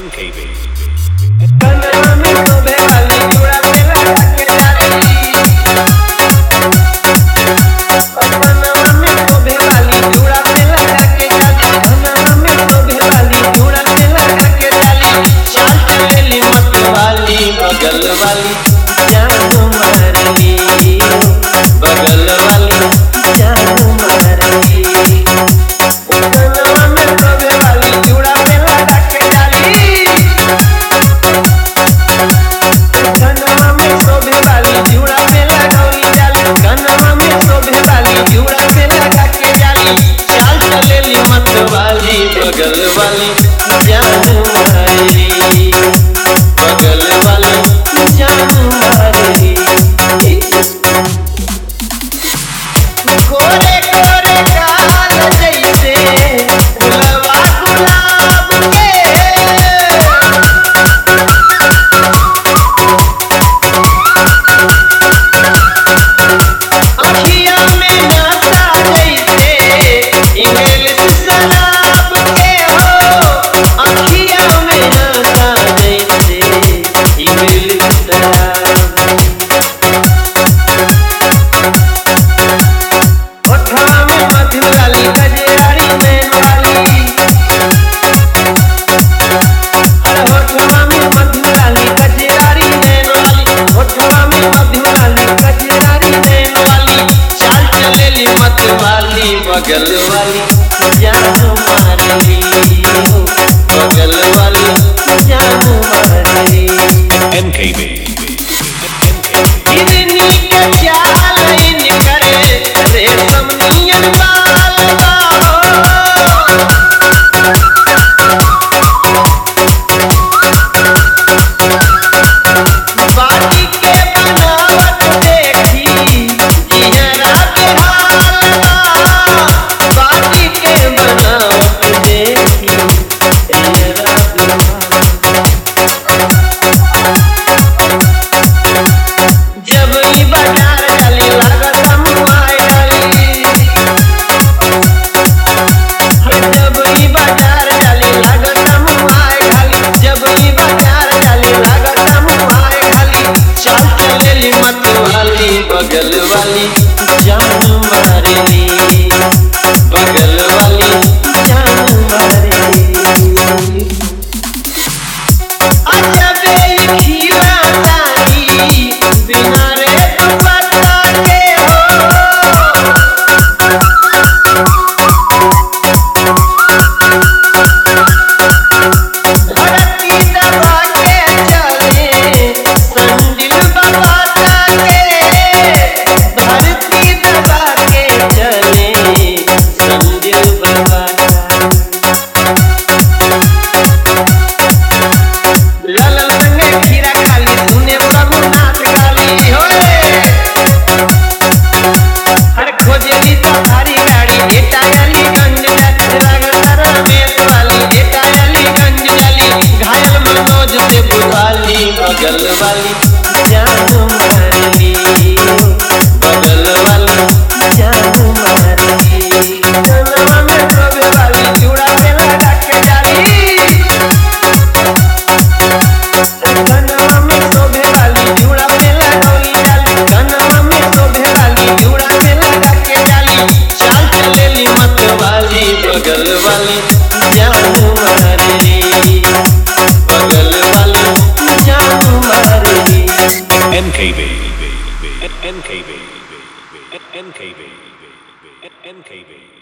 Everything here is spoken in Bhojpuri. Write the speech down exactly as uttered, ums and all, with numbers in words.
N K B. बगल वाली जान मारली, बगल वाली जान मारली, कनवा में शोभे वाली चूड़ा पे लगा के डाली, कनवा में शोभे वाली चूड़ा पे लगाई डाली, कनवा में शोभे वाली चूड़ा पे लगा के डाली, चाल चलेली मत वाली बगल वाली जान मारली, बगल वाली जान मारली। गोरे गोरे काल जैसे गुलवा गुलाब के, अखियां में नाता जैसे इंग्लिश शराब के हो, अखियां में नाता जैसे इंग्लिश शराब, होठवा में मधु वाली गजरारी नैन वाली, अरे होठवा में मधु वाली गजरारी नैन वाली, होठवा में मधु वाली गजरारी नैन वाली, चाल चलेली मत वाली बगल वाली जान मारली, बगल वाली जान मारली। N K B. इतनी के चाल इन करे रेशम नियन बाल बाहो, बाटी के बनावट देखी जियरा बेहाल बा, बाटी के बनावट देखी जियरा बेहाल बा। जब ई बाजार डाली लागत मुआई डाली, जब ई बाजार डाली लागत मुआई डाली, जब ई बाजार डाली लागत मुआई डाली, चाल चलेली मत वाली बगल वाली जान मारली, बगल वाली जान मारली। अजबे ई खीरा तारी बिना रे दुपट्टा के हो, धरती दबा के चले संदिल बाबा के, धरती दबा के चले संदिल बाबा, ललन संगे खीरा खाली सुने प्रभुनाथ गाली होए, हर खोजली सफारी गाड़ी बेटा अलीगंज रागतर रमेश वाली, बेटा अलीगंज डाली, घायल मनोज से बुझाली बगल वाली जान मारली, बगल वाली जान मारली, कनवा में शोभे वाली चूड़ा पे लगा के डाली, कनवा में शोभे वाली चूड़ा पे लगाई डाली, कनवा में शोभे वाली चूड़ा पे लगा के डाली, चाल चलेली मत वाली बगल वाली जान मारली, बगल वाली जान मारली। N K B. N K B. N K B. N K B.